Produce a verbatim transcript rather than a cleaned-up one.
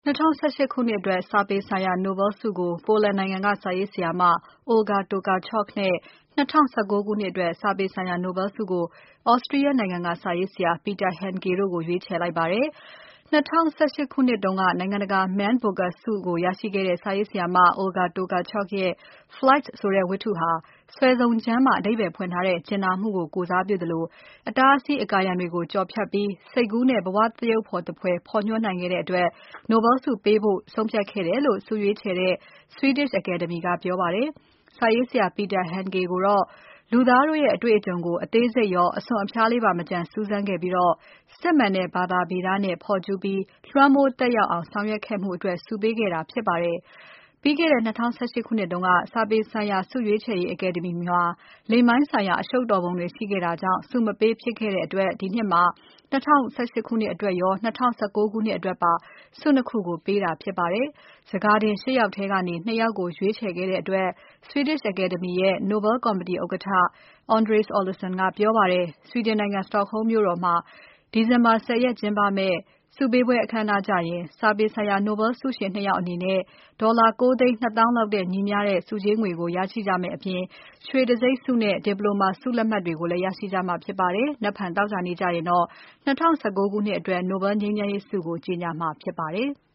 ၂၀၁၈ ခုနှစ်အတွက် စာပေဆိုင်ရာ Nobel ဆုကို ပိုလန်နိုင်ငံက စာရေးဆရာမ Olga Tokarczuk နဲ့ ၂၀၁၉ ခုနှစ်အတွက် စာပေဆိုင်ရာ Nobel ဆုကို Austria နိုင်ငံက စာရေးဆရာ Peter Handke တို့ကို ရွေးချယ်လိုက်ပါတယ်။ ၂၀၁၈ ခုနှစ်တုန်းက နိုင်ငံတကာ Man Booker ဆုကိုရရှိခဲ့တဲ့ စာရေးဆရာမ Olga Tokarczuk ရဲ့ Flight ဆိုတဲ့ ဝတ္ထုဟာ စွယ်စုံကျမ်းမှာ အဓိပ္ပါယ်ဖွင့်ထားတဲ့ ကြင်နာမှုကို ကိုယ်စားပြုသလို အတားအဆီး အကာအရံတွေကို ကျော်ဖြတ်ပြီး စိတ်ကူးနဲ့ ဘဝသရုပ်ဖော်သဖွယ် ဖော်ညွှန်းနိုင်ခဲ့တဲ့အတွက် Nobel ဆုပေးဖို့ ဆုံးဖြတ်ခဲ့တယ်လို့ ဆုရွေးချယ်တဲ့ Swedish Academy ကပြောပါတယ်။ စာရေးဆရာ Peter Handke ကိုတော့ လူသားတို့ရဲ့ အတွေ့အကြုံကို အသေးစိတ်ရော အစွန့်အဖျားလေးပါ မကျန်စူးစမ်းခဲ့ပြီး စစ်မှန်တဲ့ ဘာသာဗေဒနဲ့ ဖော်ကျူးပြီး လွှမ်းမိုးသက်ရောက်အောင် ဆောင်ရွက်ခဲ့မှုအတွက် ဆုပေးခဲ့တာဖြစ်ပါတယ်။ ပြီးခဲ့တဲ့ ၂၀၁၈ ခုနှစ်တုန်းက စာပေဆိုင်ရာ ဆုရွေးချယ်ရေး အကယ်ဒမီမှာ လိင်ပိုင်းဆိုင်ရာ အရှုပ်တော်ပုံတွေ ရှိခဲ့တာကြောင့် ဆုမပေးဖြစ်ခဲ့တဲ့အတွက် ဒီနှစ်မှာ ၂၀၁၈ ခုနှစ်အတွက်ရော ၂၀၁၉ ခုနှစ်အတွက်ပါ ဆု နှစ် ခုကို ပေးတာဖြစ်ပါတယ်။ ဆန်ကာတင် ၈ ယောက်ထဲကနေ ၂ ယောက်ကို ရွေးချယ်ခဲ့တဲ့အတွက် Swedish Academy ရဲ့ Nobel ကော်မတီဥက္ကဋ္ဌ Andreas Oleson ကပြောပါတယ်။ Sweden နိုင်ငံ Stockholm မြို့တော်မှာ ဒီဇင်ဘာ ၁၀ ရက်ကျင်းပမယ့် ဆုပေးပွဲအခမ်းအနားကျရင် စာပေဆိုင်ရာ Nobel ဆုရှင် နှစ် ယောက်အနေနဲ့ ဒေါ်လာ ၉ သိန်း ၂ သောင်းလောက်နဲ့ ညီမျှတဲ့ ဆုကြေးငွေကို ရရှိကြမယ့်အပြင် ရွှေတံဆိပ်ဆုနဲ့ ဒီပလိုမာဆုလက်မှတ်တွေကိုလည်း ရရှိကြမှာဖြစ်ပါတယ်။ နက်ဖြန် သောကြာနေ့ကျရင်တော့ ၂၀၁၉ ခုနှစ်အတွက် Nobel ငြိမ်းချမ်းရေးဆုကို ကြေညာမှာဖြစ်ပါတယ်။